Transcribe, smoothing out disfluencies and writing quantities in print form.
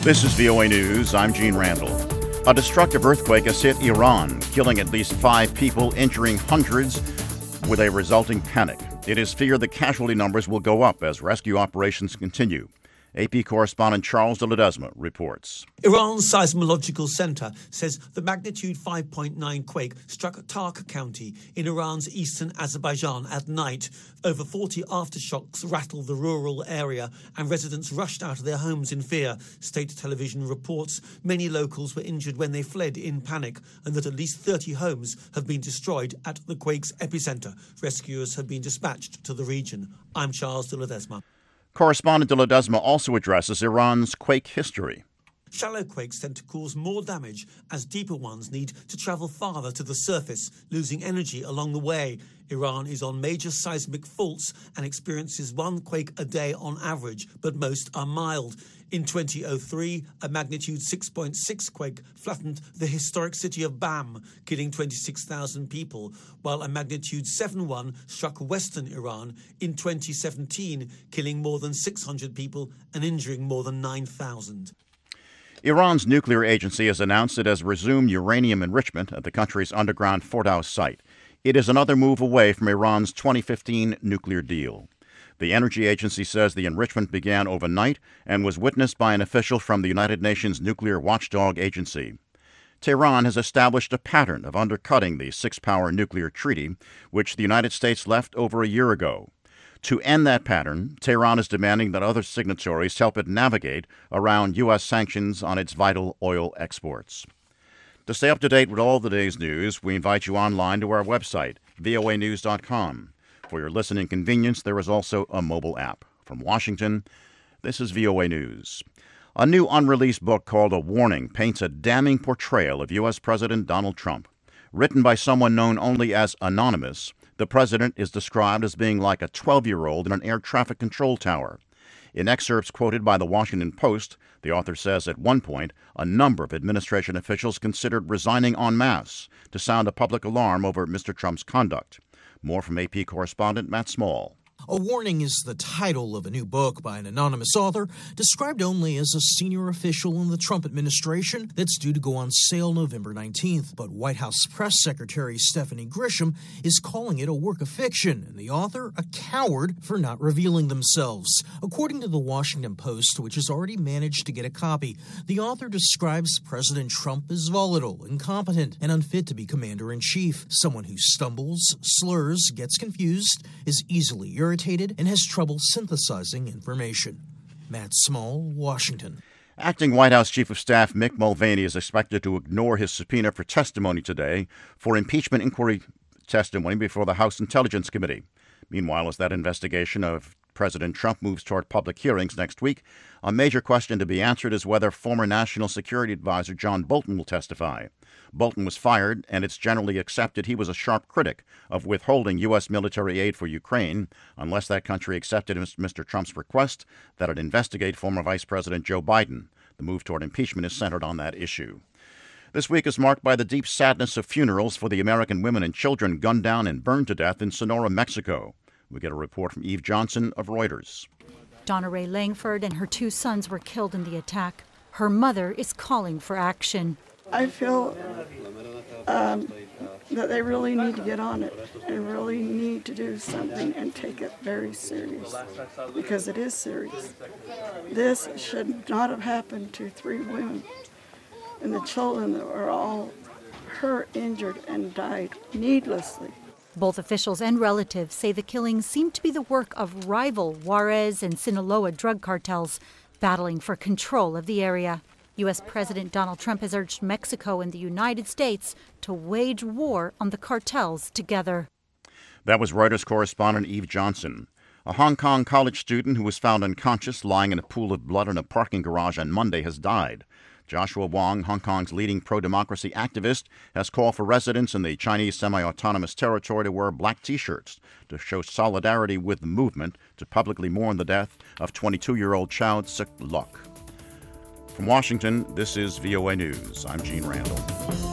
This is VOA News. I'm Gene Randall. A destructive earthquake has hit Iran, killing at least 5 people, injuring hundreds, with a resulting panic. It is feared the casualty numbers will go up as rescue operations continue. AP correspondent Charles de Ledesma reports. Iran's Seismological Center says the magnitude 5.9 quake struck Tarka County in Iran's eastern Azerbaijan at night. Over 40 aftershocks rattled the rural area and residents rushed out of their homes in fear. State television reports many locals were injured when they fled in panic and that at least 30 homes have been destroyed at the quake's epicenter. Rescuers have been dispatched to the region. I'm Charles de Ledesma. Correspondent de Ledesma also addresses Iran's quake history. Shallow quakes tend to cause more damage as deeper ones need to travel farther to the surface, losing energy along the way. Iran is on major seismic faults and experiences 1 quake a day on average, but most are mild. In 2003, a magnitude 6.6 quake flattened the historic city of Bam, killing 26,000 people, while a magnitude 7.1 struck western Iran in 2017, killing more than 600 people and injuring more than 9,000. Iran's nuclear agency has announced it has resumed uranium enrichment at the country's underground Fordow site. It is another move away from Iran's 2015 nuclear deal. The energy agency says the enrichment began overnight and was witnessed by an official from the United Nations Nuclear Watchdog Agency. Tehran has established a pattern of undercutting the 6-power nuclear treaty, which the United States left over a year ago. To end that pattern, Tehran is demanding that other signatories help it navigate around U.S. sanctions on its vital oil exports. To stay up to date with all the day's news, we invite you online to our website, voanews.com. For your listening convenience, there is also a mobile app. From Washington, this is VOA News. A new unreleased book called A Warning paints a damning portrayal of U.S. President Donald Trump. Written by someone known only as Anonymous, the president is described as being like a 12-year-old in an air traffic control tower. In excerpts quoted by the Washington Post, the author says at one point a number of administration officials considered resigning en masse to sound a public alarm over Mr. Trump's conduct. More from AP correspondent Matt Small. A Warning is the title of a new book by an anonymous author, described only as a senior official in the Trump administration, that's due to go on sale November 19th. But White House Press Secretary Stephanie Grisham is calling it a work of fiction, and the author a coward for not revealing themselves. According to the Washington Post, which has already managed to get a copy, the author describes President Trump as volatile, incompetent, and unfit to be commander-in-chief, someone who stumbles, slurs, gets confused, is easily irritated, and has trouble synthesizing information. Matt Small, Washington. Acting White House Chief of Staff Mick Mulvaney is expected to ignore his subpoena for testimony today for impeachment inquiry testimony before the House Intelligence Committee. Meanwhile, as that investigation of President Trump moves toward public hearings next week, a major question to be answered is whether former National Security Advisor John Bolton will testify. Bolton was fired, and it's generally accepted he was a sharp critic of withholding U.S. military aid for Ukraine, unless that country accepted Mr. Trump's request that it investigate former Vice President Joe Biden. The move toward impeachment is centered on that issue. This week is marked by the deep sadness of funerals for the American women and children gunned down and burned to death in Sonora, Mexico. We get a report from Eve Johnson of Reuters. Donna Ray Langford and her 2 sons were killed in the attack. Her mother is calling for action. I feel that they really need to get on it and really need to do something and take it very serious, because it is serious. This should not have happened to 3 women, and the children that were all hurt, injured, and died needlessly. Both officials and relatives say the killings seem to be the work of rival Juarez and Sinaloa drug cartels battling for control of the area. U.S. President Donald Trump has urged Mexico and the United States to wage war on the cartels together. That was Reuters correspondent Eve Johnson. A Hong Kong college student who was found unconscious lying in a pool of blood in a parking garage on Monday has died. Joshua Wong, Hong Kong's leading pro-democracy activist, has called for residents in the Chinese semi-autonomous territory to wear black T-shirts to show solidarity with the movement to publicly mourn the death of 22-year-old Chow Tsuk Lok. From Washington, this is VOA News. I'm Gene Randall.